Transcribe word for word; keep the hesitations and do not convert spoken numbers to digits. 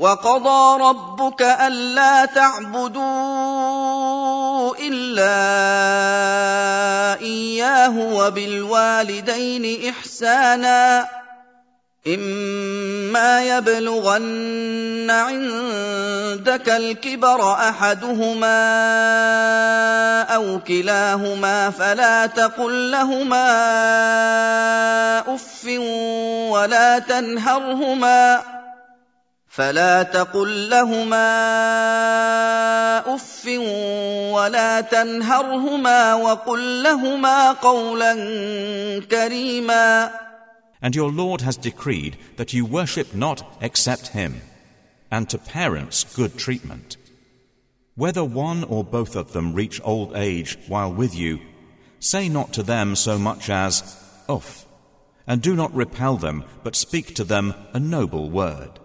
وقضى ربك ألا تعبدوا إلا إياه وبالوالدين إحسانا إما يبلغن عندك الكبر أحدهما أو كلاهما فلا تقل لهما أف ولا تنهرهما فلا تقل لهما أف ولا تنهرهما وقل لهما قولا كريما. And your Lord has decreed that you worship not except Him, and to parents good treatment. Whether one or both of them reach old age while with you, say not to them so much as, Uff, and do not repel them, but speak to them a noble word.